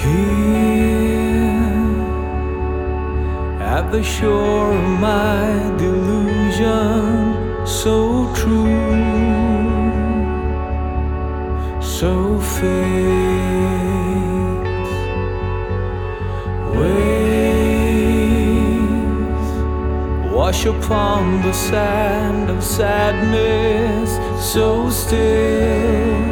Here at the shore of my delusion, so true, so fake. Waves wash upon the sand of sadness, so still.